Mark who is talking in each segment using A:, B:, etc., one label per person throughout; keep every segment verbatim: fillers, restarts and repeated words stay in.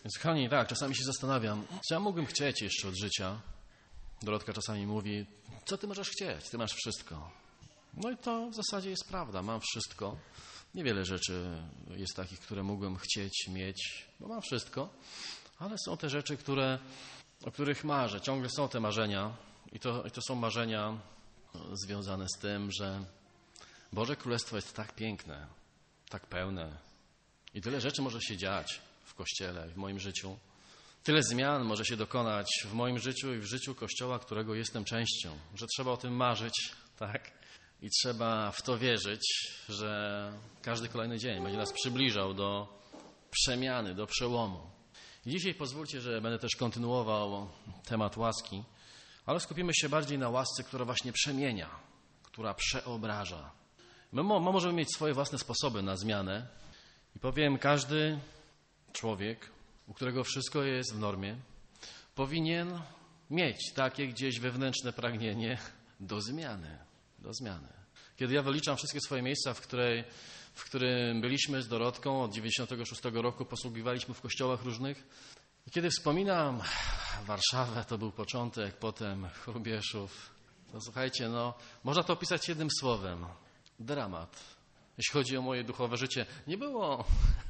A: Więc kochani, tak, czasami się zastanawiam, co ja mógłbym chcieć jeszcze od życia. Dorotka czasami mówi, co ty możesz chcieć, ty masz wszystko. No i to w zasadzie jest prawda, mam wszystko. Niewiele rzeczy jest takich, które mógłbym chcieć mieć, bo mam wszystko, ale są te rzeczy, które, o których marzę. Ciągle są te marzenia i to, i to są marzenia związane z tym, że Boże Królestwo jest tak piękne, tak pełne i tyle rzeczy może się dziać w Kościele, w moim życiu. Tyle zmian może się dokonać w moim życiu i w życiu Kościoła, którego jestem częścią, że trzeba o tym marzyć, tak? I trzeba w to wierzyć, że każdy kolejny dzień będzie nas przybliżał do przemiany, do przełomu. I dzisiaj pozwólcie, że będę też kontynuował temat łaski, ale skupimy się bardziej na łasce, która właśnie przemienia, która przeobraża. My możemy mieć swoje własne sposoby na zmianę i powiem, każdy człowiek, u którego wszystko jest w normie, powinien mieć takie gdzieś wewnętrzne pragnienie do zmiany. Do zmiany. Kiedy ja wyliczam wszystkie swoje miejsca, w, której, w którym byliśmy z Dorotką od dziewięćdziesiątego szóstego roku, posługiwaliśmy w kościołach różnych. I kiedy wspominam Warszawę, to był początek, potem Chrubieszów, to słuchajcie, no, można to opisać jednym słowem. Dramat. Jeśli chodzi o moje duchowe życie, nie było...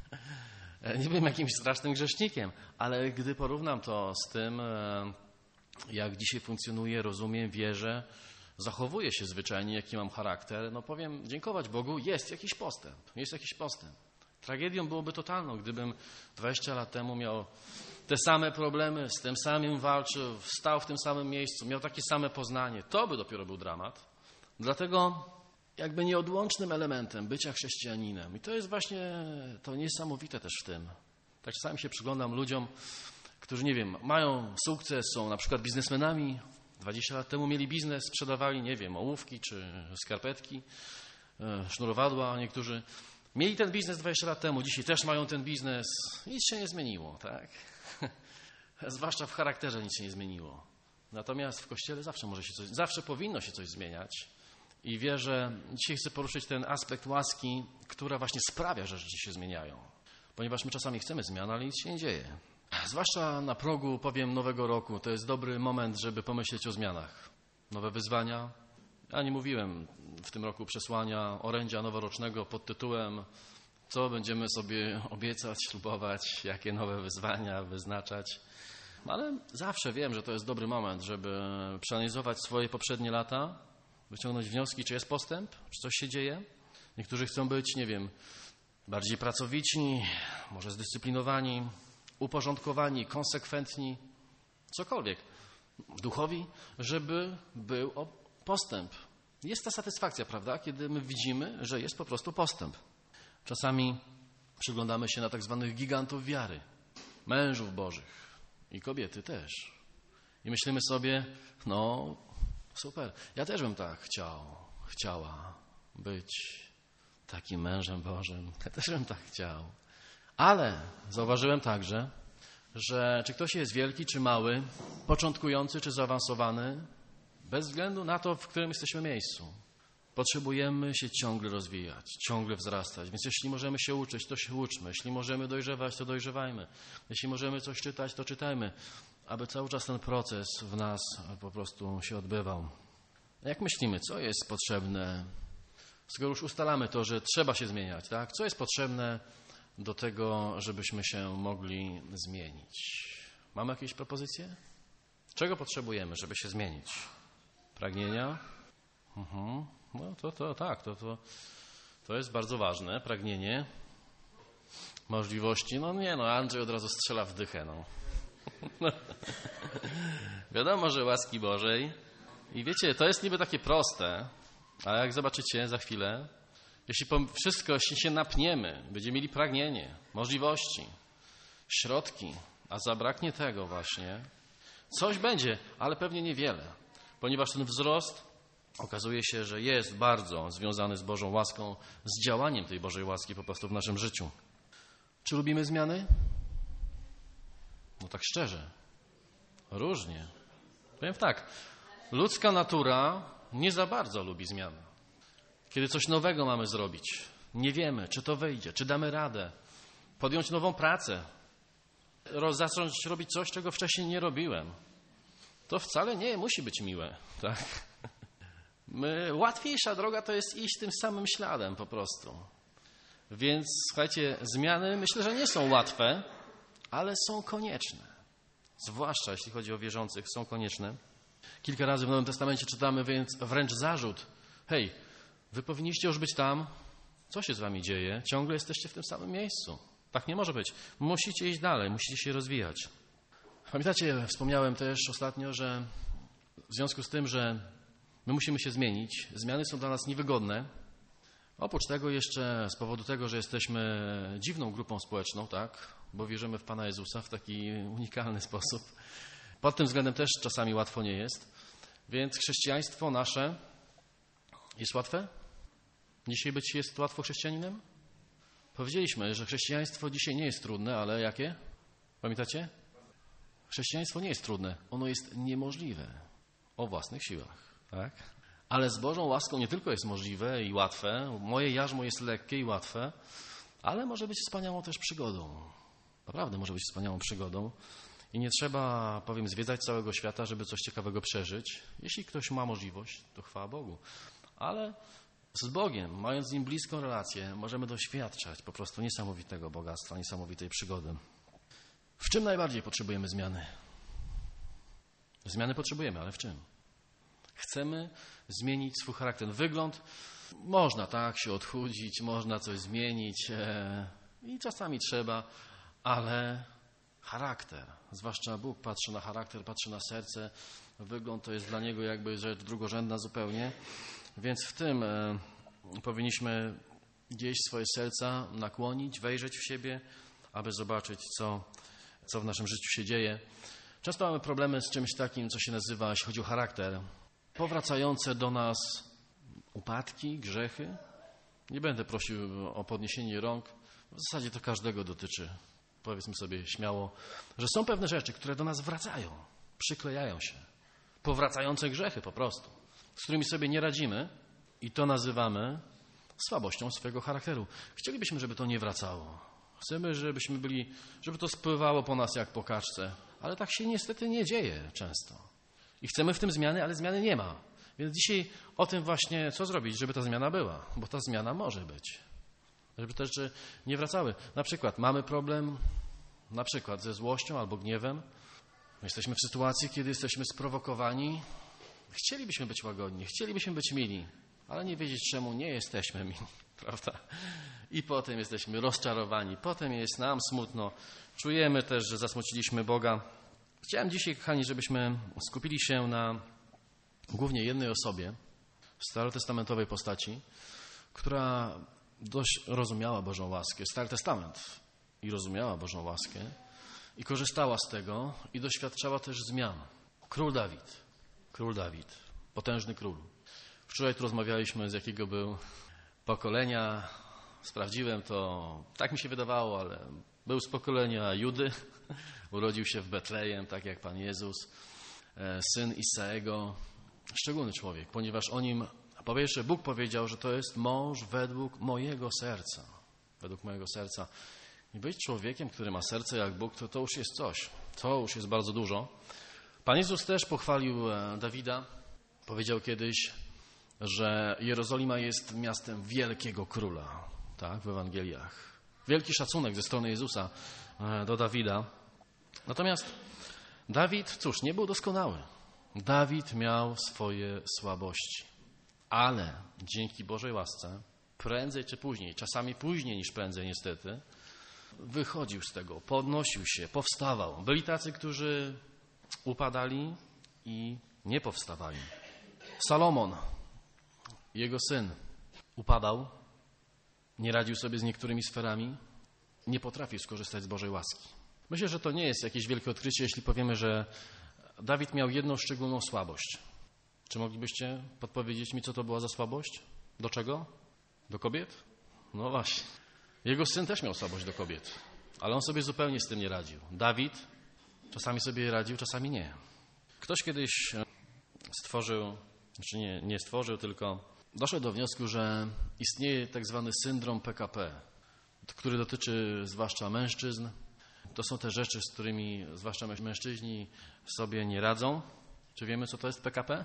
A: Nie byłem jakimś strasznym grzesznikiem, ale gdy porównam to z tym, jak dzisiaj funkcjonuję, rozumiem, wierzę, zachowuję się zwyczajnie, jaki mam charakter, no powiem, dziękować Bogu, jest jakiś postęp, jest jakiś postęp. Tragedią byłoby totalną, gdybym dwadzieścia lat temu miał te same problemy, z tym samym walczył, stał w tym samym miejscu, miał takie same poznanie. To by dopiero był dramat. Dlatego jakby nieodłącznym elementem bycia chrześcijaninem. I to jest właśnie to niesamowite też w tym. Tak czasami się przyglądam ludziom, którzy, nie wiem, mają sukces, są na przykład biznesmenami. dwadzieścia lat temu mieli biznes, sprzedawali, nie wiem, ołówki czy skarpetki, sznurowadła. Niektórzy mieli ten biznes dwadzieścia lat temu, dzisiaj też mają ten biznes. Nic się nie zmieniło, tak? Zwłaszcza w charakterze nic się nie zmieniło. Natomiast w Kościele zawsze może się coś, zawsze powinno się coś zmieniać. I wierzę, dzisiaj chcę poruszyć ten aspekt łaski, która właśnie sprawia, że rzeczy się zmieniają. Ponieważ my czasami chcemy zmian, ale nic się nie dzieje. Zwłaszcza na progu, powiem, nowego roku, to jest dobry moment, żeby pomyśleć o zmianach. Nowe wyzwania. Ja nie mówiłem w tym roku przesłania orędzia noworocznego pod tytułem co będziemy sobie obiecać, ślubować, jakie nowe wyzwania wyznaczać. Ale zawsze wiem, że to jest dobry moment, żeby przeanalizować swoje poprzednie lata, wyciągnąć wnioski, czy jest postęp, czy coś się dzieje. Niektórzy chcą być, nie wiem, bardziej pracowici, może zdyscyplinowani, uporządkowani, konsekwentni, cokolwiek, duchowi, żeby był postęp. Jest ta satysfakcja, prawda, kiedy my widzimy, że jest po prostu postęp. Czasami przyglądamy się na tak zwanych gigantów wiary, mężów bożych i kobiety też. I myślimy sobie, no super, ja też bym tak chciał, chciała być takim mężem Bożym. Ja też bym tak chciał. Ale zauważyłem także, że czy ktoś jest wielki, czy mały, początkujący, czy zaawansowany, bez względu na to, w którym jesteśmy miejscu, potrzebujemy się ciągle rozwijać, ciągle wzrastać. Więc jeśli możemy się uczyć, to się uczmy. Jeśli możemy dojrzewać, to dojrzewajmy. Jeśli możemy coś czytać, to czytajmy, aby cały czas ten proces w nas po prostu się odbywał. Jak myślimy, co jest potrzebne, skoro już ustalamy to, że trzeba się zmieniać, tak? Co jest potrzebne do tego, żebyśmy się mogli zmienić? Mamy jakieś propozycje? Czego potrzebujemy, żeby się zmienić? Pragnienia? Mhm. No to, to tak, to, to, to jest bardzo ważne, pragnienie. Możliwości? No nie, no Andrzej od razu strzela w dychę, no. Wiadomo, że łaski Bożej. I wiecie, to jest niby takie proste, ale jak zobaczycie za chwilę, jeśli wszystko się napniemy, będziemy mieli pragnienie, możliwości, środki, a zabraknie tego właśnie, coś będzie, ale pewnie niewiele, ponieważ ten wzrost okazuje się, że jest bardzo związany z Bożą łaską, z działaniem tej Bożej łaski po prostu w naszym życiu. Czy lubimy zmiany? No tak szczerze, różnie. Powiem tak, ludzka natura nie za bardzo lubi zmian. Kiedy coś nowego mamy zrobić, nie wiemy, czy to wyjdzie, czy damy radę, podjąć nową pracę. roz, zacząć robić coś, czego wcześniej nie robiłem. To wcale nie musi być miłe, tak? My, łatwiejsza droga to jest iść tym samym śladem po prostu. Więc słuchajcie, zmiany myślę, że nie są łatwe, ale są konieczne. Zwłaszcza jeśli chodzi o wierzących, są konieczne. Kilka razy w Nowym Testamencie czytamy więc wręcz zarzut. Hej, wy powinniście już być tam. Co się z wami dzieje? Ciągle jesteście w tym samym miejscu. Tak nie może być. Musicie iść dalej, musicie się rozwijać. Pamiętacie, wspomniałem też ostatnio, że w związku z tym, że my musimy się zmienić, zmiany są dla nas niewygodne. Oprócz tego jeszcze z powodu tego, że jesteśmy dziwną grupą społeczną, tak, bo wierzymy w Pana Jezusa w taki unikalny sposób. Pod tym względem też czasami łatwo nie jest. Więc chrześcijaństwo nasze jest łatwe? Dzisiaj być jest łatwo chrześcijaninem? Powiedzieliśmy, że chrześcijaństwo dzisiaj nie jest trudne, ale jakie? Pamiętacie? Chrześcijaństwo nie jest trudne, ono jest niemożliwe o własnych siłach, tak? Ale z Bożą łaską nie tylko jest możliwe i łatwe, moje jarzmo jest lekkie i łatwe, ale może być wspaniałą też przygodą. Naprawdę może być wspaniałą przygodą i nie trzeba, powiem, zwiedzać całego świata, żeby coś ciekawego przeżyć. Jeśli ktoś ma możliwość, to chwała Bogu. Ale z Bogiem, mając z Nim bliską relację, możemy doświadczać po prostu niesamowitego bogactwa, niesamowitej przygody. W czym najbardziej potrzebujemy zmiany? Zmiany potrzebujemy, ale w czym? Chcemy zmienić swój charakter. Wygląd można tak się odchudzić, można coś zmienić e, i czasami trzeba, ale charakter, zwłaszcza Bóg patrzy na charakter, patrzy na serce. Wygląd to jest dla Niego jakby rzecz drugorzędna zupełnie, więc w tym e, powinniśmy gdzieś swoje serca nakłonić, wejrzeć w siebie, aby zobaczyć, co, co w naszym życiu się dzieje. Często mamy problemy z czymś takim, co się nazywa, jeśli chodzi o charakter, powracające do nas upadki, grzechy. Nie będę prosił o podniesienie rąk. W zasadzie to każdego dotyczy. Powiedzmy sobie śmiało, że są pewne rzeczy, które do nas wracają, przyklejają się. Powracające grzechy po prostu, z którymi sobie nie radzimy i to nazywamy słabością swojego charakteru. Chcielibyśmy, żeby to nie wracało. Chcemy, żebyśmy byli, żeby to spływało po nas jak po kaczce, ale tak się niestety nie dzieje często. I chcemy w tym zmiany, ale zmiany nie ma. Więc dzisiaj o tym właśnie, co zrobić, żeby ta zmiana była. Bo ta zmiana może być. Żeby te rzeczy nie wracały. Na przykład mamy problem na przykład ze złością albo gniewem. Jesteśmy w sytuacji, kiedy jesteśmy sprowokowani. Chcielibyśmy być łagodni, chcielibyśmy być mili, ale nie wiedzieć, czemu nie jesteśmy mili. Prawda? I potem jesteśmy rozczarowani. Potem jest nam smutno. Czujemy też, że zasmuciliśmy Boga. Chciałem dzisiaj, kochani, żebyśmy skupili się na głównie jednej osobie starotestamentowej postaci, która dość rozumiała Bożą łaskę, Stary Testament i rozumiała Bożą łaskę i korzystała z tego i doświadczała też zmian. Król Dawid, król Dawid, potężny król. Wczoraj tu rozmawialiśmy, z jakiego był pokolenia. Sprawdziłem to, tak mi się wydawało, ale był z pokolenia Judy. Urodził się w Betlejem, tak jak Pan Jezus, syn Isaego. Szczególny człowiek, ponieważ o nim, po pierwsze, Bóg powiedział, że to jest mąż według mojego serca. Według mojego serca. I być człowiekiem, który ma serce jak Bóg, to, to już jest coś. To już jest bardzo dużo. Pan Jezus też pochwalił Dawida. Powiedział kiedyś, że Jerozolima jest miastem wielkiego króla. Tak, w Ewangeliach. Wielki szacunek ze strony Jezusa do Dawida. Natomiast Dawid, cóż, nie był doskonały. Dawid miał swoje słabości. Ale dzięki Bożej łasce, prędzej czy później, czasami później niż prędzej niestety, wychodził z tego, podnosił się, powstawał. Byli tacy, którzy upadali i nie powstawali. Salomon, jego syn, upadał, nie radził sobie z niektórymi sferami, nie potrafił skorzystać z Bożej łaski. Myślę, że to nie jest jakieś wielkie odkrycie, jeśli powiemy, że Dawid miał jedną szczególną słabość. Czy moglibyście podpowiedzieć mi, co to była za słabość? Do czego? Do kobiet? No właśnie. Jego syn też miał słabość do kobiet, ale on sobie zupełnie z tym nie radził. Dawid czasami sobie radził, czasami nie. Ktoś kiedyś stworzył, znaczy nie, nie stworzył, tylko doszedł do wniosku, że istnieje tak zwany syndrom P K P, który dotyczy zwłaszcza mężczyzn, To są te rzeczy, z którymi zwłaszcza mężczyźni sobie nie radzą. Czy wiemy, co to jest P K P?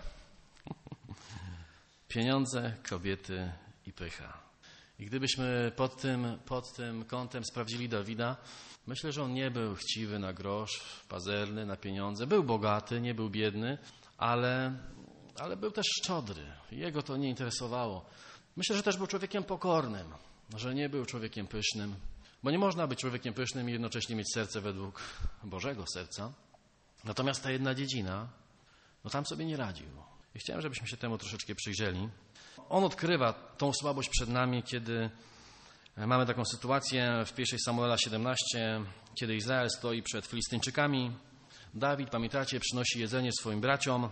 A: Pieniądze, kobiety i pycha. I gdybyśmy pod tym, pod tym kątem sprawdzili Dawida, myślę, że on nie był chciwy na grosz, pazerny na pieniądze. Był bogaty, nie był biedny, ale, ale był też szczodry. Jego to nie interesowało. Myślę, że też był człowiekiem pokornym, że nie był człowiekiem pysznym, bo nie można być człowiekiem pysznym i jednocześnie mieć serce według Bożego serca. Natomiast ta jedna dziedzina, no tam sobie nie radził. I chciałem, żebyśmy się temu troszeczkę przyjrzeli. On odkrywa tą słabość przed nami, kiedy mamy taką sytuację w pierwszej Samuela siedemnaście, kiedy Izrael stoi przed Filistyńczykami. Dawid, pamiętacie, przynosi jedzenie swoim braciom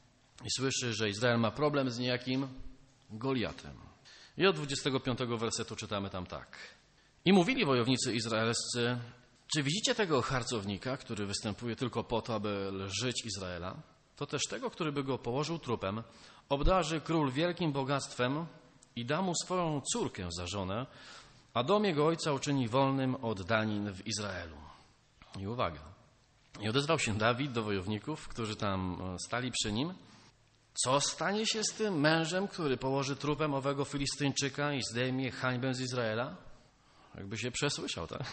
A: i słyszy, że Izrael ma problem z niejakim Goliatem. I od dwudziestego piątego wersetu czytamy tam tak. I mówili wojownicy izraelscy, czy widzicie tego harcownika, który występuje tylko po to, aby lżyć Izraela? To też tego, który by go położył trupem, obdarzy król wielkim bogactwem i da mu swoją córkę za żonę, a dom jego ojca uczyni wolnym od danin w Izraelu. I uwaga, i odezwał się Dawid do wojowników, którzy tam stali przy nim. Co stanie się z tym mężem, który położy trupem owego Filistyńczyka i zdejmie hańbę z Izraela? Jakby się przesłyszał, tak?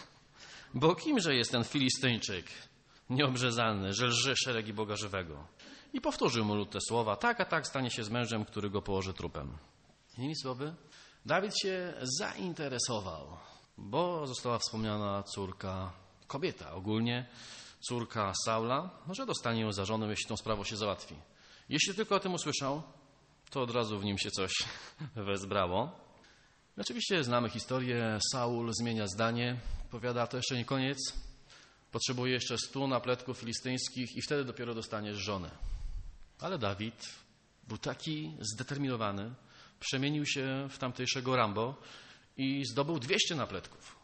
A: Bo kimże jest ten Filistyńczyk nieobrzezany, że lży szeregi Boga żywego? I powtórzył mu lud te słowa, tak a tak stanie się z mężem, który go położy trupem. Innymi słowy, Dawid się zainteresował, bo została wspomniana córka, kobieta ogólnie, córka Saula, że dostanie ją za żonę, jeśli tą sprawą się załatwi. Jeśli tylko o tym usłyszał, to od razu w nim się coś wezbrało. Oczywiście znamy historię, Saul zmienia zdanie, powiada, to jeszcze nie koniec, potrzebuje jeszcze stu napletków filistyńskich i wtedy dopiero dostaniesz żonę. Ale Dawid był taki zdeterminowany, przemienił się w tamtejszego Rambo i zdobył dwieście napletków.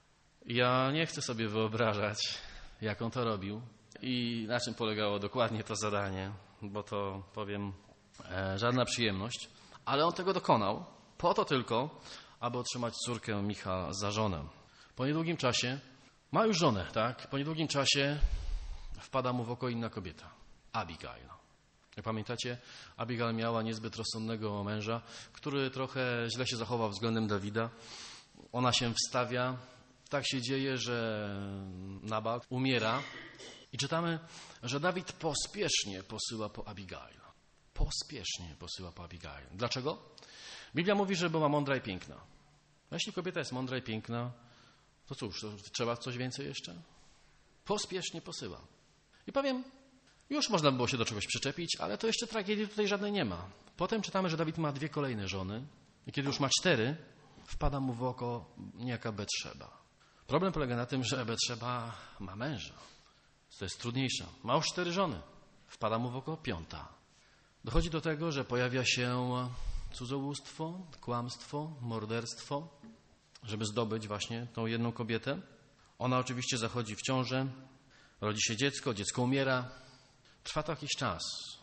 A: Ja nie chcę sobie wyobrażać, jak on to robił i na czym polegało dokładnie to zadanie, bo to, powiem, e, żadna przyjemność, ale on tego dokonał po to tylko, aby otrzymać córkę Micha za żonę. Po niedługim czasie, ma już żonę, tak? Po niedługim czasie wpada mu w oko inna kobieta, Abigail. Jak pamiętacie, Abigail miała niezbyt rozsądnego męża, który trochę źle się zachował względem Dawida. Ona się wstawia, tak się dzieje, że Nabal umiera i czytamy, że Dawid pospiesznie posyła po Abigail. Pospiesznie posyła po Abigail. Dlaczego? Biblia mówi, że była mądra i piękna. A jeśli kobieta jest mądra i piękna, to cóż, to trzeba coś więcej jeszcze? Pospiesznie posyła. I powiem, już można było się do czegoś przyczepić, ale to jeszcze tragedii tutaj żadnej nie ma. Potem czytamy, że Dawid ma dwie kolejne żony i kiedy już ma cztery, wpada mu w oko niejaka Betszeba. Problem polega na tym, że Betszeba ma męża. To jest trudniejsze. Ma już cztery żony. Wpada mu w oko piąta. Dochodzi do tego, że pojawia się cudzołóstwo, kłamstwo, morderstwo, żeby zdobyć właśnie tą jedną kobietę. Ona oczywiście zachodzi w ciążę, rodzi się dziecko, dziecko umiera. Trwa to jakiś czas.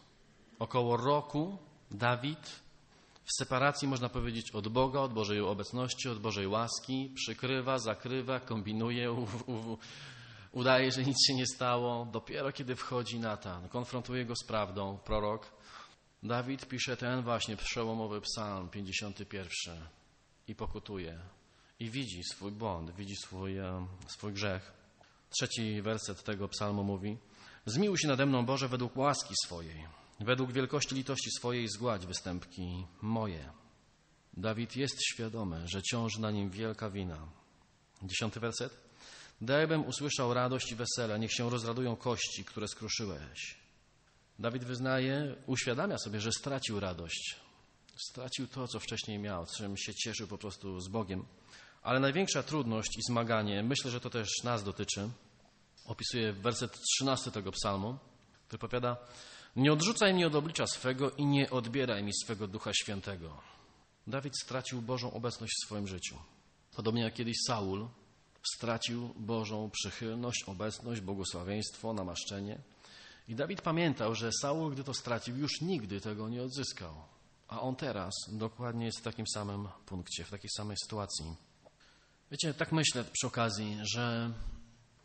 A: Około roku Dawid w separacji, można powiedzieć, od Boga, od Bożej obecności, od Bożej łaski, przykrywa, zakrywa, kombinuje, u, u, udaje, że nic się nie stało. Dopiero kiedy wchodzi Natan, konfrontuje go z prawdą, prorok, Dawid pisze ten właśnie przełomowy psalm pięćdziesiąty pierwszy i pokutuje. I widzi swój błąd, widzi swój, swój grzech. Trzeci werset tego psalmu mówi: Zmiłuj się nade mną, Boże, według łaski swojej, według wielkości litości swojej zgładź występki moje. Dawid jest świadomy, że ciąży na nim wielka wina. Dziesiąty werset. Dajbym usłyszał radość i wesele, niech się rozradują kości, które skruszyłeś. Dawid wyznaje, uświadamia sobie, że stracił radość. Stracił to, co wcześniej miał, czym się cieszył po prostu z Bogiem. Ale największa trudność i zmaganie, myślę, że to też nas dotyczy, opisuje werset trzynasty tego psalmu, który powiada: Nie odrzucaj mnie od oblicza swego i nie odbieraj mi swego Ducha Świętego. Dawid stracił Bożą obecność w swoim życiu. Podobnie jak kiedyś Saul stracił Bożą przychylność, obecność, błogosławieństwo, namaszczenie. I Dawid pamiętał, że Saul, gdy to stracił, już nigdy tego nie odzyskał. A on teraz dokładnie jest w takim samym punkcie, w takiej samej sytuacji. Wiecie, tak myślę przy okazji, że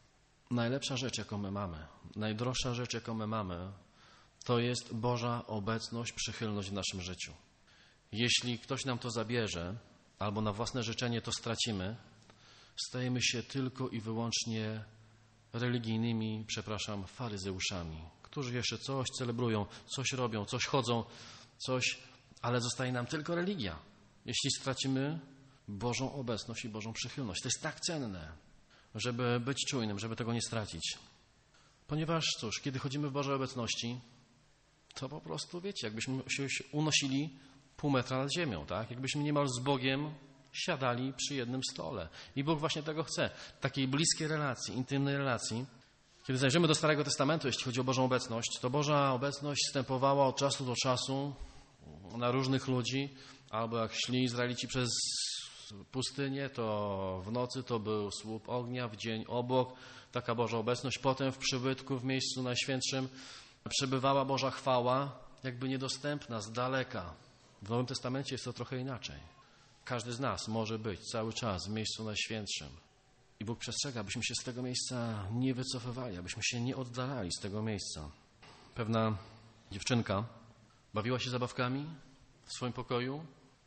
A: najlepsza rzecz, jaką my mamy, najdroższa rzecz, jaką my mamy, to jest Boża obecność, przychylność w naszym życiu. Jeśli ktoś nam to zabierze, albo na własne życzenie to stracimy, stajemy się tylko i wyłącznie religijnymi, przepraszam, faryzeuszami, którzy jeszcze coś celebrują, coś robią, coś chodzą, coś, ale zostaje nam tylko religia. Jeśli stracimy Bożą obecność i Bożą przychylność. To jest tak cenne, żeby być czujnym, żeby tego nie stracić. Ponieważ, cóż, kiedy chodzimy w Bożej obecności, to po prostu, wiecie, jakbyśmy się unosili pół metra nad ziemią, tak? Jakbyśmy niemal z Bogiem siadali przy jednym stole. I Bóg właśnie tego chce. Takiej bliskiej relacji, intymnej relacji. Kiedy zajrzymy do Starego Testamentu, jeśli chodzi o Bożą obecność, to Boża obecność wstępowała od czasu do czasu na różnych ludzi, albo jak szli Izraelici przez pustynię, to w nocy to był słup ognia, w dzień obłok, taka Boża obecność. Potem w przybytku, w miejscu najświętszym przebywała Boża chwała, jakby niedostępna, z daleka. W Nowym Testamencie jest to trochę inaczej. Każdy z nas może być cały czas w miejscu najświętszym. I Bóg przestrzega, abyśmy się z tego miejsca nie wycofywali, abyśmy się nie oddalali z tego miejsca. Pewna dziewczynka bawiła się zabawkami w swoim pokoju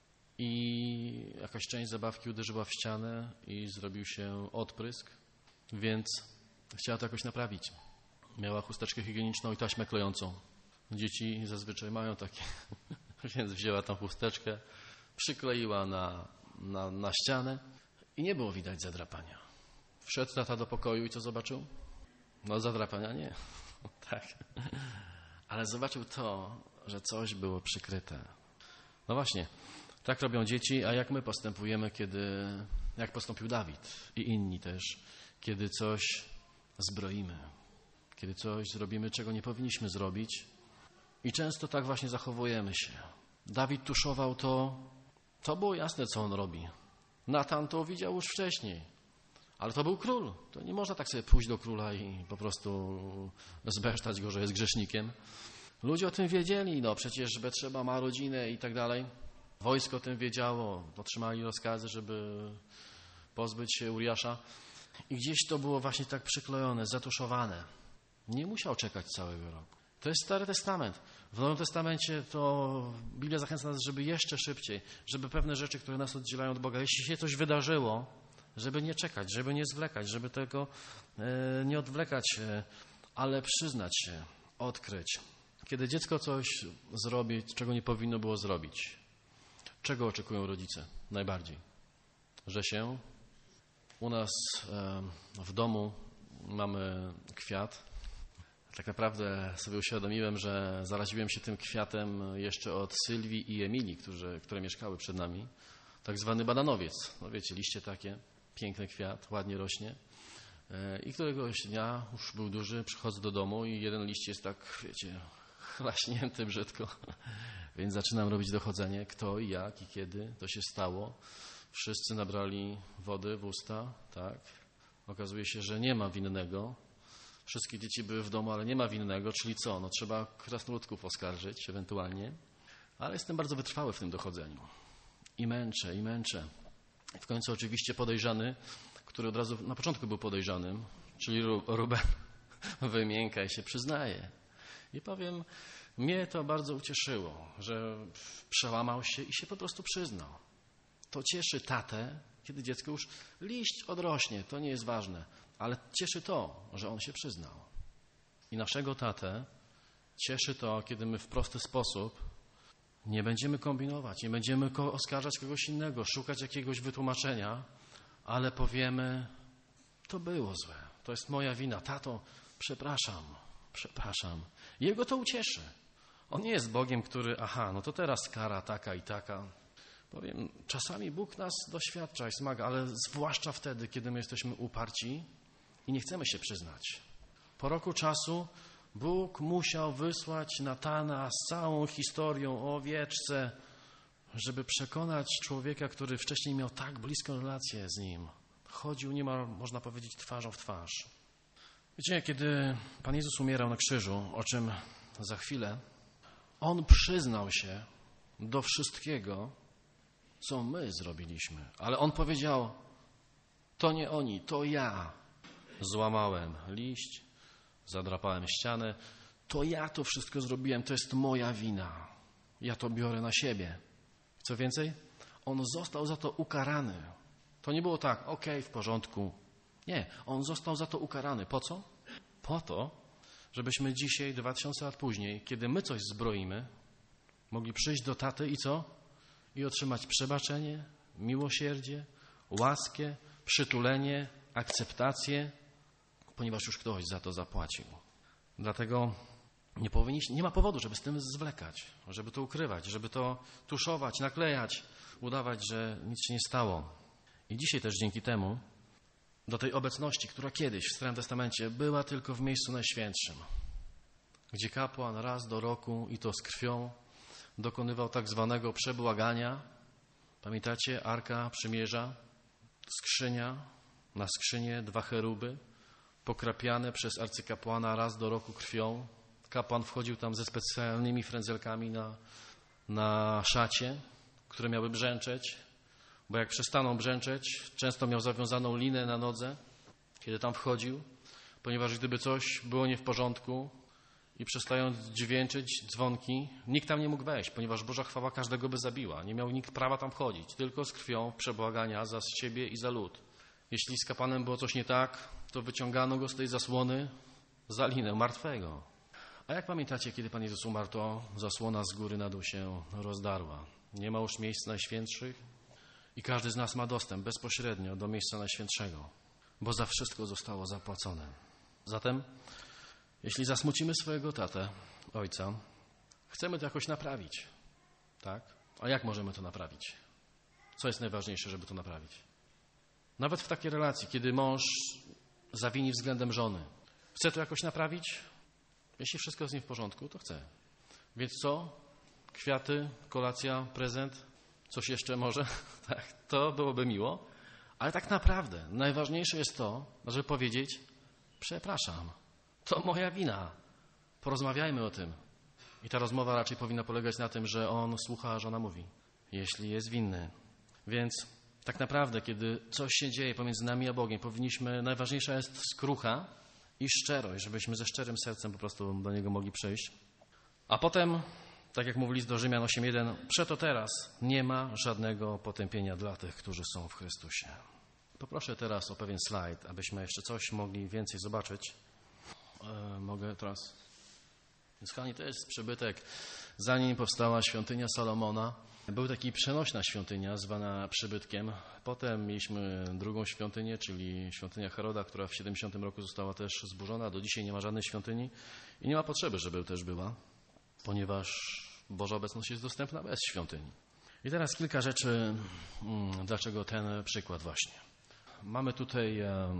A: i jakaś część zabawki uderzyła w ścianę i zrobił się odprysk, więc chciała to jakoś naprawić. Miała chusteczkę higieniczną i taśmę klejącą. Dzieci zazwyczaj mają takie, więc wzięła tą chusteczkę, przykleiła na, na, na ścianę i nie było widać zadrapania. Wszedł tata do pokoju i co zobaczył? No zadrapania nie. Tak. Ale zobaczył to, że coś było przykryte. No właśnie, tak robią dzieci, a jak my postępujemy, kiedy, jak postąpił Dawid i inni też, kiedy coś zbroimy, kiedy coś zrobimy, czego nie powinniśmy zrobić. I często tak właśnie zachowujemy się. Dawid tuszował to, to było jasne, co on robi. Natan to widział już wcześniej, ale to był król. To nie można tak sobie pójść do króla i po prostu zbesztać go, że jest grzesznikiem. Ludzie o tym wiedzieli, no przecież Betrzeba ma rodzinę i tak dalej. Wojsko o tym wiedziało, otrzymali rozkazy, żeby pozbyć się Uriasza. I gdzieś to było właśnie tak przyklejone, zatuszowane. Nie musiał czekać całego roku. To jest Stary Testament. W Nowym Testamencie to Biblia zachęca nas, żeby jeszcze szybciej, żeby pewne rzeczy, które nas oddzielają od Boga, jeśli się coś wydarzyło, żeby nie czekać, żeby nie zwlekać, żeby tego e, nie odwlekać, e, ale przyznać się, odkryć. Kiedy dziecko coś zrobi, czego nie powinno było zrobić, czego oczekują rodzice najbardziej? Że się u nas e, w domu mamy kwiat. Tak naprawdę sobie uświadomiłem, że zaraziłem się tym kwiatem jeszcze od Sylwii i Emilii, którzy, które mieszkały przed nami. Tak zwany bananowiec. No wiecie, liście takie, piękny kwiat, ładnie rośnie. I któregoś dnia, już był duży, przychodzę do domu i jeden liść jest tak, wiecie, chlaśnięty brzydko. Więc zaczynam robić dochodzenie, kto i jak i kiedy to się stało. Wszyscy nabrali wody w usta, tak. Okazuje się, że nie ma winnego. Wszystkie dzieci były w domu, ale nie ma winnego, czyli co? No trzeba krasnoludków oskarżyć ewentualnie. Ale jestem bardzo wytrwały w tym dochodzeniu. I męczę, i męczę. I w końcu oczywiście podejrzany, który od razu na początku był podejrzanym, czyli Ruben, wymięka i się przyznaje. I powiem, mnie to bardzo ucieszyło, że przełamał się i się po prostu przyznał. To cieszy tatę, kiedy dziecko już liść odrośnie, to nie jest ważne. Ale cieszy to, że on się przyznał. I naszego tatę cieszy to, kiedy my w prosty sposób nie będziemy kombinować, nie będziemy oskarżać kogoś innego, szukać jakiegoś wytłumaczenia, ale powiemy, to było złe, to jest moja wina. Tato, przepraszam, przepraszam. Jego to ucieszy. On nie jest Bogiem, który, aha, no to teraz kara taka i taka. Powiem, czasami Bóg nas doświadcza i smaga, ale zwłaszcza wtedy, kiedy my jesteśmy uparci i nie chcemy się przyznać. Po roku czasu Bóg musiał wysłać Natana z całą historią o owieczce, żeby przekonać człowieka, który wcześniej miał tak bliską relację z nim. Chodził niemal, można powiedzieć, twarzą w twarz. Wiecie, kiedy Pan Jezus umierał na krzyżu, o czym za chwilę, On przyznał się do wszystkiego, co my zrobiliśmy. Ale On powiedział, to nie oni, to ja złamałem liść, zadrapałem ścianę. To ja to wszystko zrobiłem, to jest moja wina. Ja to biorę na siebie. Co więcej, on został za to ukarany. To nie było tak, okej, w porządku. Nie, on został za to ukarany. Po co? Po to, żebyśmy dzisiaj, dwa tysiące lat później, kiedy my coś zbroimy, mogli przyjść do taty i co? I otrzymać przebaczenie, miłosierdzie, łaskę, przytulenie, akceptację, ponieważ już ktoś za to zapłacił. Dlatego nie powinniśmy, nie ma powodu, żeby z tym zwlekać, żeby to ukrywać, żeby to tuszować, naklejać, udawać, że nic się nie stało. I dzisiaj też dzięki temu, do tej obecności, która kiedyś w Starym Testamencie była tylko w miejscu najświętszym, gdzie kapłan raz do roku i to z krwią dokonywał tak zwanego przebłagania. Pamiętacie? Arka Przymierza, skrzynia, na skrzynię dwa cheruby, pokrapiane przez arcykapłana raz do roku krwią. Kapłan wchodził tam ze specjalnymi frędzelkami na, na szacie, które miały brzęczeć, bo jak przestaną brzęczeć, często miał zawiązaną linę na nodze, kiedy tam wchodził, ponieważ gdyby coś było nie w porządku i przestając dźwięczyć dzwonki, nikt tam nie mógł wejść, ponieważ Boża chwała każdego by zabiła. Nie miał nikt prawa tam wchodzić, tylko z krwią przebłagania za siebie i za lud. Jeśli z kapłanem było coś nie tak, to wyciągano go z tej zasłony za linę martwego. A jak pamiętacie, kiedy Pan Jezus umarł, to zasłona z góry na dół się rozdarła. Nie ma już miejsc najświętszych i każdy z nas ma dostęp bezpośrednio do miejsca najświętszego, bo za wszystko zostało zapłacone. Zatem, jeśli zasmucimy swojego tatę, ojca, chcemy to jakoś naprawić, tak? A jak możemy to naprawić? Co jest najważniejsze, żeby to naprawić? Nawet w takiej relacji, kiedy mąż zawini względem żony, chce to jakoś naprawić? Jeśli wszystko jest nie w porządku, to chce. Więc co? Kwiaty, kolacja, prezent, coś jeszcze może? Tak, to byłoby miło. Ale tak naprawdę najważniejsze jest to, żeby powiedzieć: przepraszam, to moja wina. Porozmawiajmy o tym. I ta rozmowa raczej powinna polegać na tym, że on słucha, a żona mówi, jeśli jest winny. Więc tak naprawdę, kiedy coś się dzieje pomiędzy nami a Bogiem, powinniśmy, najważniejsza jest skrucha i szczerość, żebyśmy ze szczerym sercem po prostu do Niego mogli przyjść. A potem, tak jak mówi list do Rzymian osiem jeden, przeto teraz nie ma żadnego potępienia dla tych, którzy są w Chrystusie. Poproszę teraz o pewien slajd, abyśmy jeszcze coś mogli więcej zobaczyć. E, mogę teraz... Więc kochani, to jest przybytek. Zanim powstała świątynia Salomona, był taki przenośna świątynia zwana przybytkiem. Potem mieliśmy drugą świątynię, czyli świątynia Heroda, która w siedemdziesiątym roku została też zburzona. Do dzisiaj nie ma żadnej świątyni i nie ma potrzeby, żeby też była, ponieważ Boża obecność jest dostępna bez świątyni. I teraz kilka rzeczy, dlaczego ten przykład właśnie. Mamy tutaj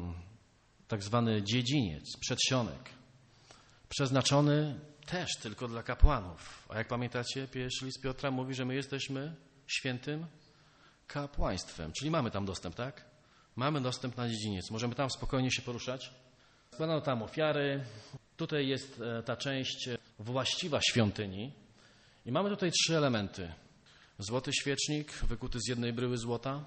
A: tak zwany dziedziniec, przedsionek, przeznaczony też tylko dla kapłanów. A jak pamiętacie, pierwszy list Piotra mówi, że my jesteśmy świętym kapłaństwem. Czyli mamy tam dostęp, tak? Mamy dostęp na dziedziniec. Możemy tam spokojnie się poruszać. Składano tam ofiary. Tutaj jest ta część właściwa świątyni. I mamy tutaj trzy elementy. Złoty świecznik wykuty z jednej bryły złota.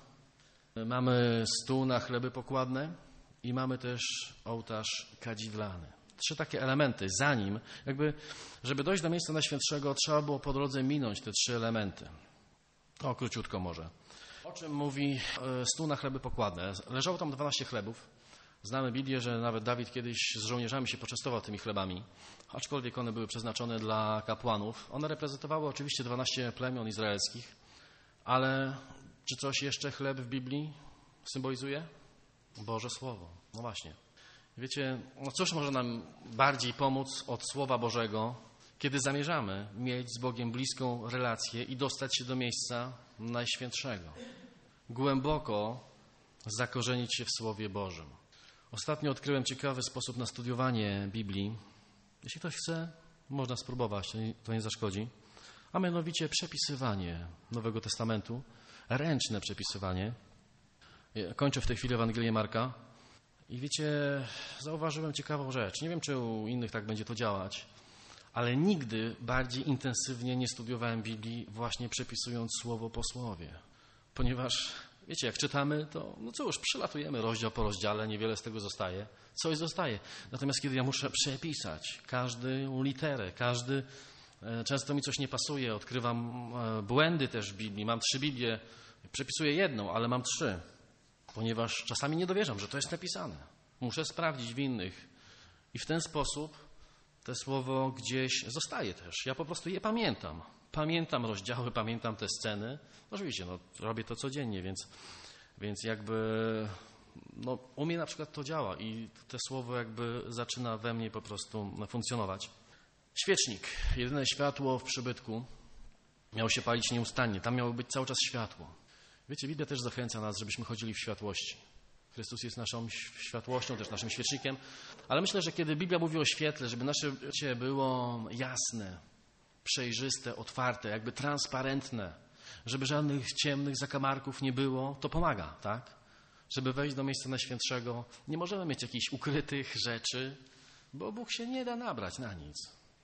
A: Mamy stół na chleby pokładne. I mamy też ołtarz kadzidlany. Trzy takie elementy, zanim, jakby, żeby dojść do miejsca najświętszego, trzeba było po drodze minąć te trzy elementy. O, króciutko może. O czym mówi stół na chleby pokładne? Leżało tam dwanaście chlebów. Znamy Biblię, że nawet Dawid kiedyś z żołnierzami się poczęstował tymi chlebami, aczkolwiek one były przeznaczone dla kapłanów. One reprezentowały oczywiście dwanaście plemion izraelskich, ale czy coś jeszcze chleb w Biblii symbolizuje? Boże Słowo. No właśnie. Wiecie, no cóż może nam bardziej pomóc od Słowa Bożego, kiedy zamierzamy mieć z Bogiem bliską relację i dostać się do miejsca najświętszego. Głęboko zakorzenić się w Słowie Bożym. Ostatnio odkryłem ciekawy sposób na studiowanie Biblii. Jeśli ktoś chce, można spróbować, to nie, to nie zaszkodzi. A mianowicie przepisywanie Nowego Testamentu, ręczne przepisywanie. Kończę w tej chwili Ewangelię Marka. I wiecie, zauważyłem ciekawą rzecz. Nie wiem, czy u innych tak będzie to działać, ale nigdy bardziej intensywnie nie studiowałem Biblii właśnie przepisując słowo po słowie. Ponieważ Wiecie, jak czytamy, to no cóż, przylatujemy rozdział po rozdziale, niewiele z tego zostaje. Coś zostaje. Natomiast kiedy ja muszę przepisać każdą literę, każdy, e, często mi coś nie pasuje, odkrywam e, błędy też w Biblii. Mam trzy Biblie, przepisuję jedną, ale mam trzy, ponieważ czasami nie dowierzam, że to jest napisane. Muszę sprawdzić w innych i w ten sposób to słowo gdzieś zostaje też. Ja po prostu je pamiętam. Pamiętam rozdziały, pamiętam te sceny. Oczywiście, no, robię to codziennie, więc, więc jakby no, u mnie na przykład to działa i to słowo jakby zaczyna we mnie po prostu funkcjonować. Świecznik, jedyne światło w przybytku, miało się palić nieustannie. Tam miało być cały czas światło. Wiecie, Biblia też zachęca nas, żebyśmy chodzili w światłości. Chrystus jest naszą światłością, też naszym świecznikiem. Ale myślę, że kiedy Biblia mówi o świetle, żeby nasze życie było jasne, przejrzyste, otwarte, jakby transparentne, żeby żadnych ciemnych zakamarków nie było, to pomaga, tak? Żeby wejść do miejsca Najświętszego, nie możemy mieć jakichś ukrytych rzeczy, bo Bóg się nie da nabrać na nic.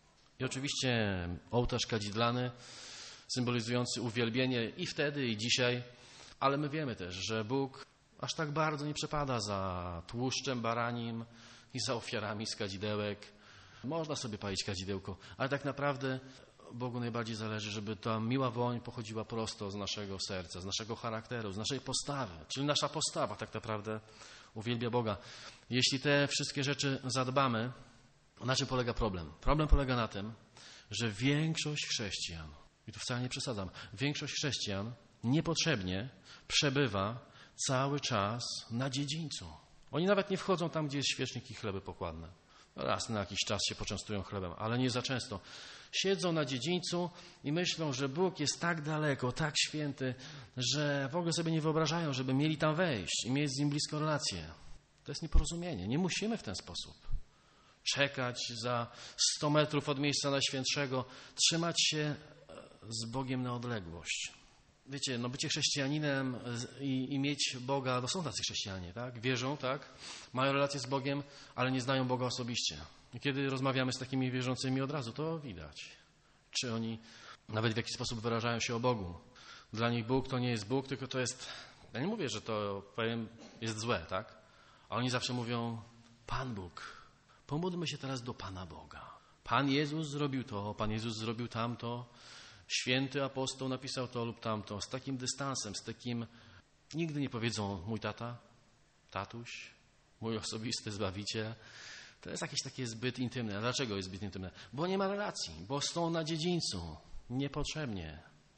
A: I oczywiście ołtarz kadzidlany, symbolizujący uwielbienie i wtedy, i dzisiaj, ale my wiemy też, że Bóg aż tak bardzo nie przepada za tłuszczem baranim i za ofiarami z kadzidełek. Można sobie palić kadzidełko, ale tak naprawdę Bogu najbardziej zależy, żeby ta miła woń pochodziła prosto z naszego serca, z naszego charakteru, z naszej postawy. Czyli nasza postawa tak naprawdę uwielbia Boga. Jeśli te wszystkie rzeczy zadbamy, na czym polega problem? Problem polega na tym, że większość chrześcijan, i tu wcale nie przesadzam, większość chrześcijan niepotrzebnie przebywa cały czas na dziedzińcu. Oni nawet nie wchodzą tam, gdzie jest świecznik i chleby pokładne. Raz na jakiś czas się poczęstują chlebem, ale nie za często. Siedzą na dziedzińcu i myślą, że Bóg jest tak daleko, tak święty, że w ogóle sobie nie wyobrażają, żeby mieli tam wejść i mieć z Nim bliską relację. To jest nieporozumienie. Nie musimy w ten sposób czekać za sto metrów od miejsca Najświętszego, trzymać się z Bogiem na odległość. Wiecie, no bycie chrześcijaninem i, i mieć Boga, to są tacy chrześcijanie, tak? Wierzą, tak? Mają relację z Bogiem, ale nie znają Boga osobiście. I kiedy rozmawiamy z takimi wierzącymi od razu, to widać, czy oni nawet w jakiś sposób wyrażają się o Bogu. Dla nich Bóg to nie jest Bóg, tylko to jest, ja nie mówię, że to powiem, jest złe, tak? A oni zawsze mówią, Pan Bóg, pomódlmy się teraz do Pana Boga. Pan Jezus zrobił to, Pan Jezus zrobił tamto, święty apostoł napisał to lub tamto, z takim dystansem, z takim... Nigdy nie powiedzą mój tata, tatuś, mój osobisty Zbawiciel. To jest jakieś takie zbyt intymne. A dlaczego jest zbyt intymne? Bo nie ma relacji, bo są na dziedzińcu, niepotrzebnie.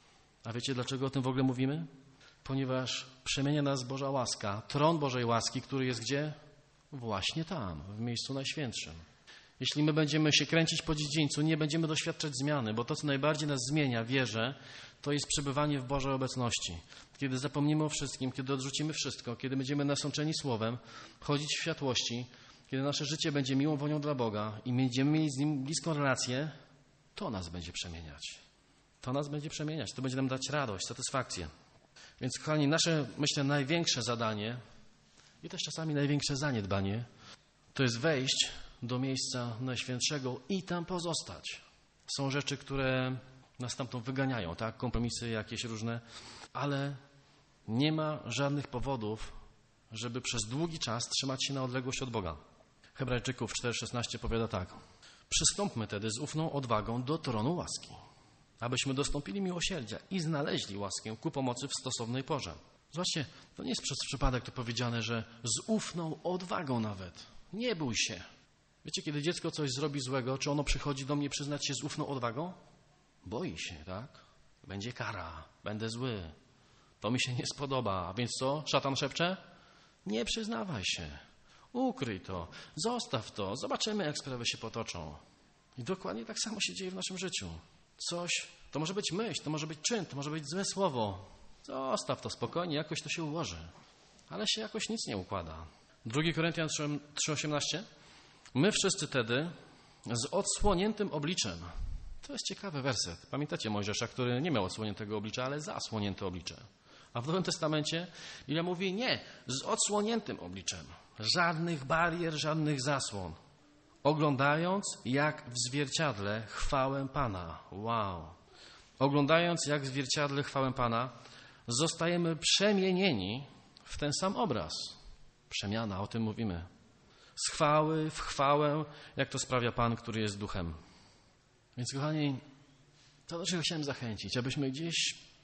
A: A wiecie, dlaczego o tym w ogóle mówimy? Ponieważ przemienia nas Boża łaska, tron Bożej łaski, który jest gdzie? Właśnie tam, w miejscu Najświętszym. Jeśli my będziemy się kręcić po dziedzińcu, nie będziemy doświadczać zmiany, bo to, co najbardziej nas zmienia, wierzę, to jest przebywanie w Bożej obecności. Kiedy zapomnimy o wszystkim, kiedy odrzucimy wszystko, kiedy będziemy nasączeni Słowem, chodzić w światłości, kiedy nasze życie będzie miłą wonią dla Boga i będziemy mieli z Nim bliską relację, to nas będzie przemieniać. To nas będzie przemieniać, to będzie nam dać radość, satysfakcję. Więc, kochani, nasze, myślę, największe zadanie i też czasami największe zaniedbanie to jest wejść do miejsca Najświętszego i tam pozostać. Są rzeczy, które nas stamtąd wyganiają, tak? Kompromisy jakieś różne, ale nie ma żadnych powodów, żeby przez długi czas trzymać się na odległość od Boga. Hebrajczyków cztery szesnaście powiada tak. Przystąpmy tedy z ufną odwagą do tronu łaski, abyśmy dostąpili miłosierdzia i znaleźli łaskę ku pomocy w stosownej porze. Zobaczcie, to nie jest przez przypadek to powiedziane, że z ufną odwagą nawet. Nie bój się. Wiecie, kiedy dziecko coś zrobi złego, czy ono przychodzi do mnie przyznać się z ufną odwagą? Boi się, tak? Będzie kara, będę zły. To mi się nie spodoba. A więc co? Szatan szepcze? Nie przyznawaj się. Ukryj to. Zostaw to. Zobaczymy, jak sprawy się potoczą. I dokładnie tak samo się dzieje w naszym życiu. Coś, to może być myśl, to może być czyn, to może być złe słowo. Zostaw to spokojnie, jakoś to się ułoży. Ale się jakoś nic nie układa. drugi Koryntian trzy osiemnaście. My wszyscy tedy z odsłoniętym obliczem. To jest ciekawy werset. Pamiętacie Mojżesza, który nie miał odsłoniętego oblicza, ale zasłonięte oblicze. A w Nowym Testamencie Biblia mówi nie, z odsłoniętym obliczem. Żadnych barier, żadnych zasłon. Oglądając jak w zwierciadle chwałę Pana. Wow. Oglądając jak w zwierciadle chwałę Pana, zostajemy przemienieni w ten sam obraz. Przemiana, o tym mówimy. Z chwały w chwałę, jak to sprawia Pan, który jest duchem. Więc kochani, to do czego chciałem zachęcić, abyśmy gdzieś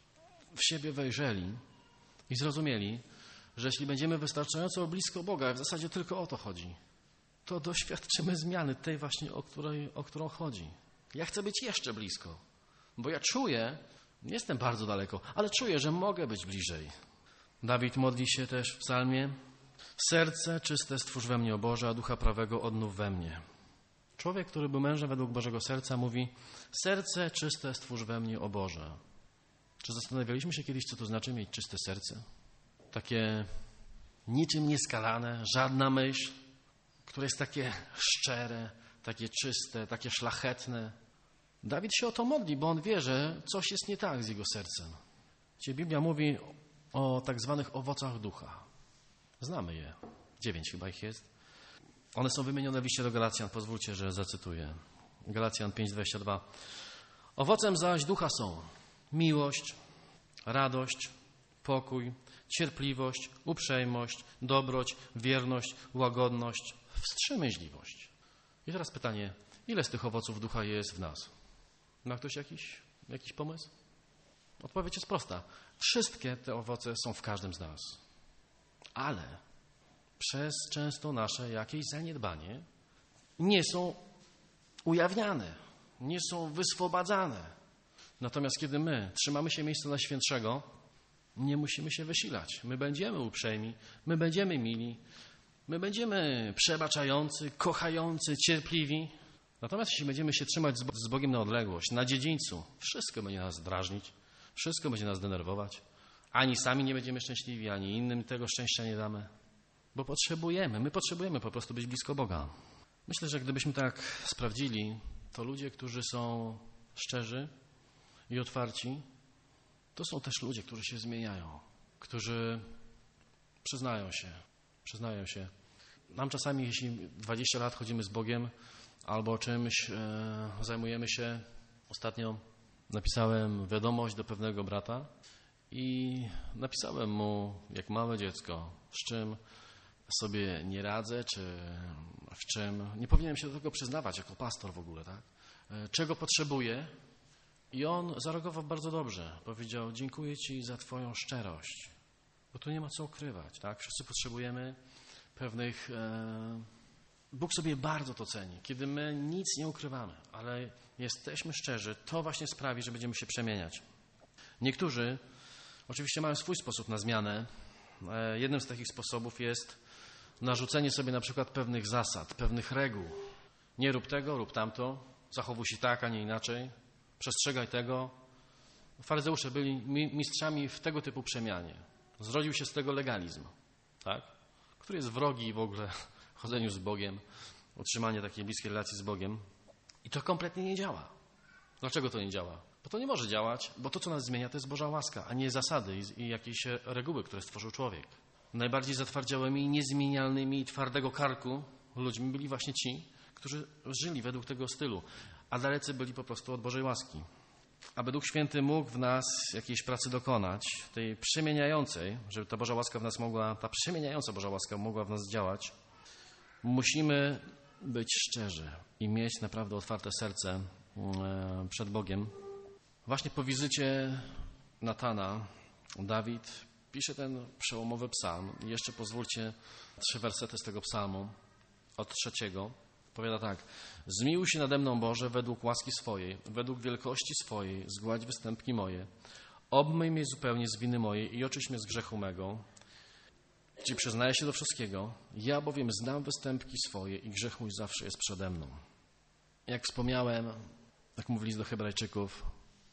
A: w siebie wejrzeli i zrozumieli, że jeśli będziemy wystarczająco blisko Boga, w zasadzie tylko o to chodzi, to doświadczymy zmiany tej właśnie, o, której, o którą chodzi. Ja chcę być jeszcze blisko, bo ja czuję, nie jestem bardzo daleko, ale czuję, że mogę być bliżej. Dawid modli się też w psalmie: serce czyste stwórz we mnie, o Boże, a ducha prawego odnów we mnie. Człowiek, który był mężem według Bożego serca, mówi: serce czyste stwórz we mnie, o Boże. Czy zastanawialiśmy się kiedyś, co to znaczy mieć czyste serce? Takie niczym nieskalane, żadna myśl, które jest takie szczere, takie czyste, takie szlachetne. Dawid się o to modli, bo on wie, że coś jest nie tak z jego sercem. Gdzie Biblia mówi o tak zwanych owocach ducha. Znamy je. Dziewięć chyba ich jest. One są wymienione w liście do Galacjan. Pozwólcie, że zacytuję. Galacjan pięć, dwadzieścia dwa. Owocem zaś ducha są miłość, radość, pokój, cierpliwość, uprzejmość, dobroć, wierność, łagodność, wstrzemięźliwość. I teraz pytanie, ile z tych owoców ducha jest w nas? Ma ktoś jakiś, jakiś pomysł? Odpowiedź jest prosta. Wszystkie te owoce są w każdym z nas. Ale przez często nasze jakieś zaniedbanie nie są ujawniane, nie są wyswobadzane. Natomiast kiedy my trzymamy się miejsca Najświętszego, nie musimy się wysilać. My będziemy uprzejmi, my będziemy mili, my będziemy przebaczający, kochający, cierpliwi. Natomiast jeśli będziemy się trzymać z Bogiem na odległość, na dziedzińcu, wszystko będzie nas drażnić, wszystko będzie nas denerwować. Ani sami nie będziemy szczęśliwi, ani innym tego szczęścia nie damy. Bo potrzebujemy, my potrzebujemy po prostu być blisko Boga. Myślę, że gdybyśmy tak sprawdzili, to ludzie, którzy są szczerzy i otwarci, to są też ludzie, którzy się zmieniają, którzy przyznają się, przyznają się. Nam czasami, jeśli dwadzieścia lat chodzimy z Bogiem albo czymś e, zajmujemy się, ostatnio napisałem wiadomość do pewnego brata i napisałem mu, jak małe dziecko, z czym sobie nie radzę, czy w czym nie powinienem się do tego przyznawać jako pastor w ogóle, tak? E, czego potrzebuję. I on zareagował bardzo dobrze. Powiedział: dziękuję Ci za Twoją szczerość, bo tu nie ma co ukrywać, tak? Wszyscy potrzebujemy pewnych... E... Bóg sobie bardzo to ceni, kiedy my nic nie ukrywamy, ale jesteśmy szczerzy, to właśnie sprawi, że będziemy się przemieniać. Niektórzy oczywiście mają swój sposób na zmianę. E... Jednym z takich sposobów jest narzucenie sobie na przykład pewnych zasad, pewnych reguł. Nie rób tego, rób tamto, zachowuj się tak, a nie inaczej. Przestrzegaj tego. Faryzeusze byli mistrzami w tego typu przemianie. Zrodził się z tego legalizm, tak? Który jest wrogi w ogóle chodzeniu z Bogiem, utrzymanie takiej bliskiej relacji z Bogiem. I to kompletnie nie działa. Dlaczego to nie działa? Bo to nie może działać, bo to, co nas zmienia, to jest Boża łaska, a nie zasady i, i jakieś reguły, które stworzył człowiek. Najbardziej zatwardziałymi, niezmienialnymi i twardego karku ludźmi byli właśnie ci, którzy żyli według tego stylu, a dalecy byli po prostu od Bożej łaski. Aby Duch Święty mógł w nas jakiejś pracy dokonać, tej przemieniającej, żeby ta Boża łaska w nas mogła, ta przemieniająca Boża łaska mogła w nas działać, musimy być szczerzy i mieć naprawdę otwarte serce przed Bogiem. Właśnie po wizycie Natana Dawid pisze ten przełomowy psalm. I jeszcze pozwólcie trzy wersety z tego psalmu, od trzeciego. Powiada tak: zmiłuj się nade mną, Boże, według łaski swojej, według wielkości swojej, zgładź występki moje. Obmyj mnie zupełnie z winy mojej i oczyść mnie z grzechu mego. Ci przyznaję się do wszystkiego, ja bowiem znam występki swoje i grzech mój zawsze jest przede mną. Jak wspomniałem, jak mówi list do Hebrajczyków,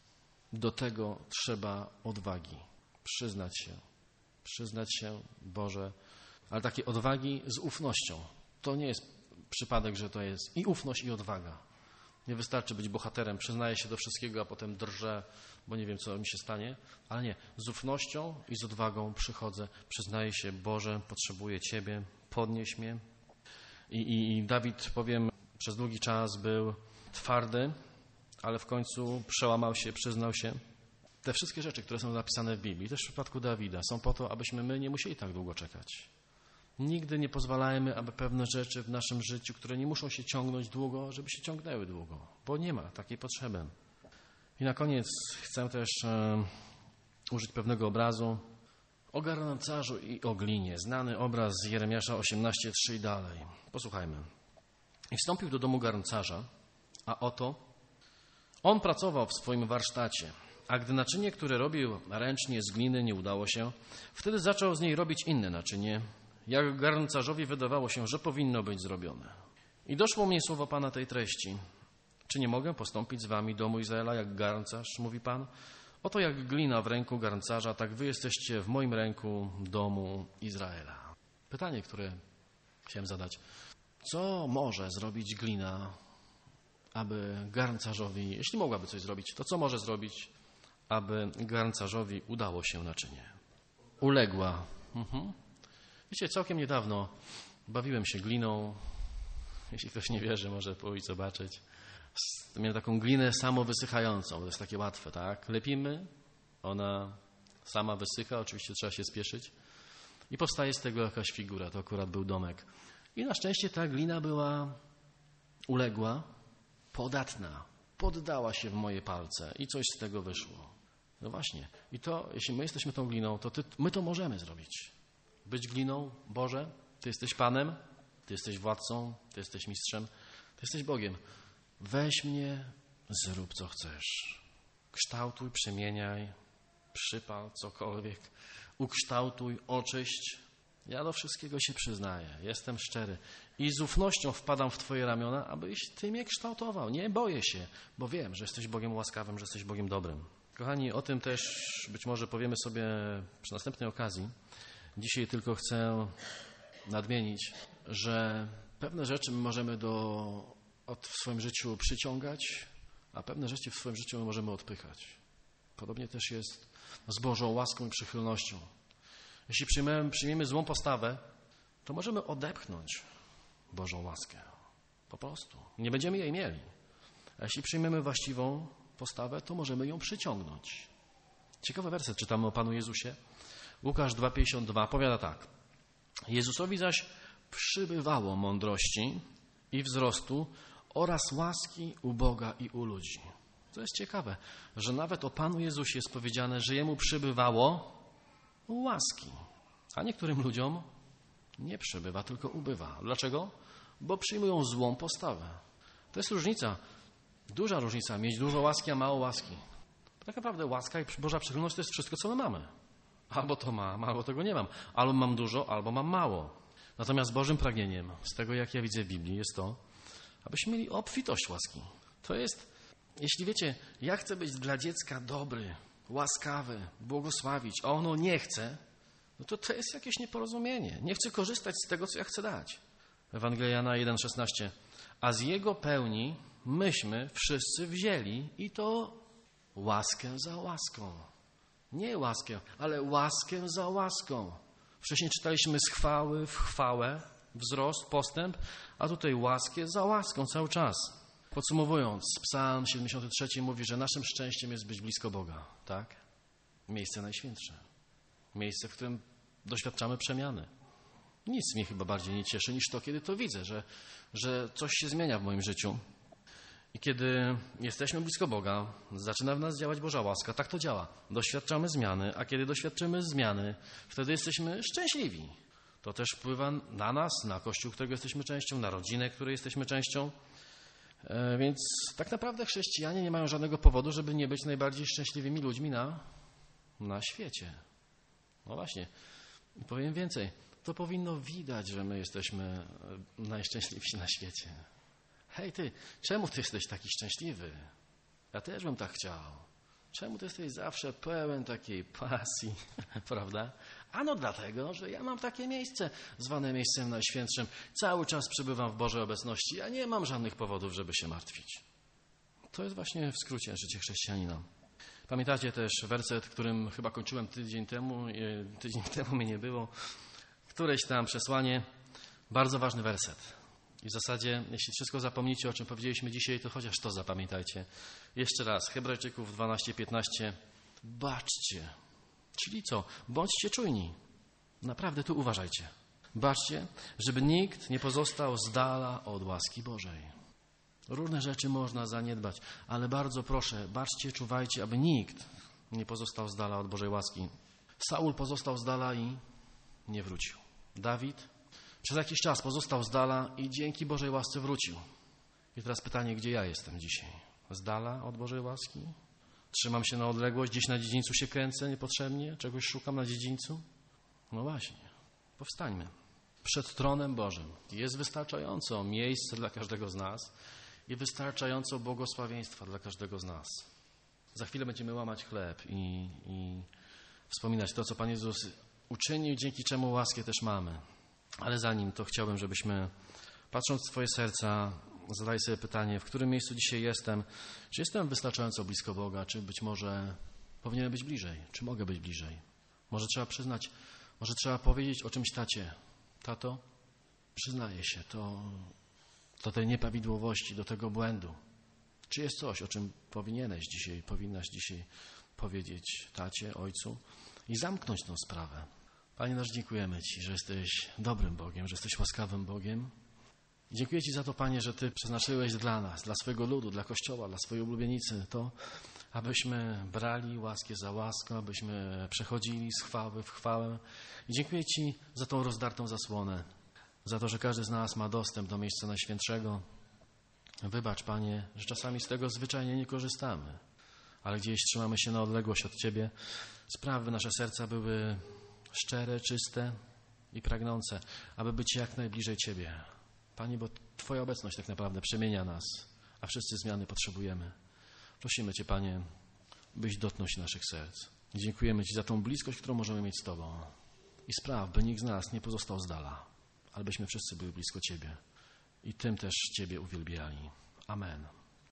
A: do tego trzeba odwagi. Przyznać się, przyznać się, Boże, ale takiej odwagi z ufnością. To nie jest przypadek, że to jest i ufność, i odwaga. Nie wystarczy być bohaterem, przyznaję się do wszystkiego, a potem drżę, bo nie wiem, co mi się stanie. Ale nie, z ufnością i z odwagą przychodzę, przyznaję się, Boże, potrzebuję Ciebie, podnieś mnie. I, i, i Dawid, powiem, przez długi czas był twardy, ale w końcu przełamał się, przyznał się. Te wszystkie rzeczy, które są zapisane w Biblii, też w przypadku Dawida, są po to, abyśmy my nie musieli tak długo czekać. Nigdy nie pozwalajmy, aby pewne rzeczy w naszym życiu, które nie muszą się ciągnąć długo, żeby się ciągnęły długo, bo nie ma takiej potrzeby. I na koniec chcę też e, użyć pewnego obrazu o garncarzu i o glinie. Znany obraz z Jeremiasza osiemnaście, trzy i dalej. Posłuchajmy. I wstąpił do domu garncarza, a oto on pracował w swoim warsztacie. A gdy naczynie, które robił ręcznie z gliny, nie udało się, wtedy zaczął z niej robić inne naczynie, jak garncarzowi wydawało się, że powinno być zrobione. I doszło mnie słowo Pana tej treści. Czy nie mogę postąpić z wami, domu Izraela, jak garncarz, mówi Pan? Oto jak glina w ręku garncarza, tak wy jesteście w moim ręku, domu Izraela. Pytanie, które chciałem zadać. Co może zrobić glina, aby garncarzowi, jeśli mogłaby coś zrobić, to co może zrobić, aby garncarzowi udało się naczynie? Uległa. Mhm. Wiecie, całkiem niedawno bawiłem się gliną. Jeśli ktoś nie wierzy, może pójść zobaczyć. Miałem taką glinę samowysychającą. To jest takie łatwe, tak? Lepimy, ona sama wysycha, oczywiście trzeba się spieszyć. I powstaje z tego jakaś figura. To akurat był domek. I na szczęście ta glina była uległa, podatna. Poddała się w moje palce i coś z tego wyszło. No właśnie. I to, jeśli my jesteśmy tą gliną, to ty, my to możemy zrobić. Być gliną, Boże, Ty jesteś Panem, Ty jesteś władcą, Ty jesteś mistrzem, Ty jesteś Bogiem. Weź mnie, zrób co chcesz. Kształtuj, przemieniaj, przypal, cokolwiek. Ukształtuj, oczyść. Ja do wszystkiego się przyznaję. Jestem szczery. I z ufnością wpadam w Twoje ramiona, abyś Ty mnie kształtował. Nie boję się, bo wiem, że jesteś Bogiem łaskawym, że jesteś Bogiem dobrym. Kochani, o tym też być może powiemy sobie przy następnej okazji. Dzisiaj tylko chcę nadmienić, że pewne rzeczy my możemy do, od, w swoim życiu przyciągać, a pewne rzeczy w swoim życiu my możemy odpychać. Podobnie też jest z Bożą łaską i przychylnością. Jeśli przyjmiemy, przyjmiemy złą postawę, to możemy odepchnąć Bożą łaskę. Po prostu. Nie będziemy jej mieli. A jeśli przyjmiemy właściwą postawę, to możemy ją przyciągnąć. Ciekawy werset czytamy o Panu Jezusie. Łukasz dwa pięćdziesiąt dwa powiada tak. Jezusowi zaś przybywało mądrości i wzrostu oraz łaski u Boga i u ludzi. To jest ciekawe, że nawet o Panu Jezusie jest powiedziane, że Jemu przybywało łaski. A niektórym ludziom nie przybywa, tylko ubywa. Dlaczego? Bo przyjmują złą postawę. To jest różnica, duża różnica, mieć dużo łaski, a mało łaski. Tak naprawdę łaska i Boża przychylność to jest wszystko, co my mamy. Albo to mam, albo tego nie mam. Albo mam dużo, albo mam mało. Natomiast Bożym pragnieniem, z tego jak ja widzę w Biblii, jest to, abyśmy mieli obfitość łaski. To jest, jeśli wiecie, ja chcę być dla dziecka dobry, łaskawy, błogosławić, a ono nie chce, no to to jest jakieś nieporozumienie. Nie chce korzystać z tego, co ja chcę dać. Ewangelia Jana jeden szesnaście. A z Jego pełni myśmy wszyscy wzięli i to łaskę za łaską. Nie łaskę, ale łaskę za łaską. Wcześniej czytaliśmy z chwały w chwałę, wzrost, postęp, a tutaj łaskę za łaską cały czas. Podsumowując, Psalm siedemdziesiąty trzeci mówi, że naszym szczęściem jest być blisko Boga. Tak? Miejsce najświętsze. Miejsce, w którym doświadczamy przemiany. Nic mnie chyba bardziej nie cieszy niż to, kiedy to widzę, że, że coś się zmienia w moim życiu. I kiedy jesteśmy blisko Boga, zaczyna w nas działać Boża łaska. Tak to działa. Doświadczamy zmiany, a kiedy doświadczymy zmiany, wtedy jesteśmy szczęśliwi. To też wpływa na nas, na Kościół, którego jesteśmy częścią, na rodzinę, której jesteśmy częścią. E, więc tak naprawdę chrześcijanie nie mają żadnego powodu, żeby nie być najbardziej szczęśliwymi ludźmi na, na świecie. No właśnie. I powiem więcej. To powinno widać, że my jesteśmy najszczęśliwsi na świecie. Hej ty, czemu ty jesteś taki szczęśliwy? Ja też bym tak chciał. Czemu ty jesteś zawsze pełen takiej pasji, prawda? Ano dlatego, że ja mam takie miejsce, zwane miejscem najświętszym. Cały czas przebywam w Bożej obecności. Ja nie mam żadnych powodów, żeby się martwić. To jest właśnie w skrócie życie chrześcijanina. Pamiętacie też werset, którym chyba kończyłem tydzień temu, tydzień temu mnie nie było, któreś tam przesłanie, bardzo ważny werset. I w zasadzie, jeśli wszystko zapomnicie, o czym powiedzieliśmy dzisiaj, to chociaż to zapamiętajcie. Jeszcze raz, Hebrajczyków dwanaście piętnaście. Baczcie. Czyli co? Bądźcie czujni. Naprawdę tu uważajcie. Baczcie, żeby nikt nie pozostał z dala od łaski Bożej. Różne rzeczy można zaniedbać, ale bardzo proszę, baczcie, czuwajcie, aby nikt nie pozostał z dala od Bożej łaski. Saul pozostał z dala i nie wrócił. Dawid przez jakiś czas pozostał z dala i dzięki Bożej łasce wrócił. I teraz pytanie, gdzie ja jestem dzisiaj? Z dala od Bożej łaski? Trzymam się na odległość, gdzieś na dziedzińcu się kręcę niepotrzebnie? Czegoś szukam na dziedzińcu? No właśnie, powstańmy. Przed tronem Bożym jest wystarczająco miejsca dla każdego z nas i wystarczająco błogosławieństwa dla każdego z nas. Za chwilę będziemy łamać chleb i, i wspominać to, co Pan Jezus uczynił, dzięki czemu łaskę też mamy. Ale zanim to chciałbym, żebyśmy, patrząc w Twoje serca, zadali sobie pytanie, w którym miejscu dzisiaj jestem. Czy jestem wystarczająco blisko Boga, czy być może powinienem być bliżej, czy mogę być bliżej. Może trzeba przyznać, może trzeba powiedzieć o czymś tacie. Tato, przyznaję się to, do tej nieprawidłowości, do tego błędu. Czy jest coś, o czym powinieneś dzisiaj, powinnaś dzisiaj powiedzieć tacie, ojcu i zamknąć tę sprawę. Panie nasz, dziękujemy Ci, że jesteś dobrym Bogiem, że jesteś łaskawym Bogiem. I dziękuję Ci za to, Panie, że Ty przeznaczyłeś dla nas, dla swojego ludu, dla Kościoła, dla swojej ulubienicy to, abyśmy brali łaskę za łaskę, abyśmy przechodzili z chwały w chwałę. I dziękuję Ci za tą rozdartą zasłonę, za to, że każdy z nas ma dostęp do miejsca Najświętszego. Wybacz, Panie, że czasami z tego zwyczajnie nie korzystamy, ale gdzieś trzymamy się na odległość od Ciebie. Spraw, by nasze serca były szczere, czyste i pragnące, aby być jak najbliżej Ciebie. Panie, bo Twoja obecność tak naprawdę przemienia nas, a wszyscy zmiany potrzebujemy. Prosimy Cię, Panie, byś dotknął się naszych serc. I dziękujemy Ci za tą bliskość, którą możemy mieć z Tobą. I spraw, by nikt z nas nie pozostał z dala, ale byśmy wszyscy byli blisko Ciebie i tym też Ciebie uwielbiali. Amen.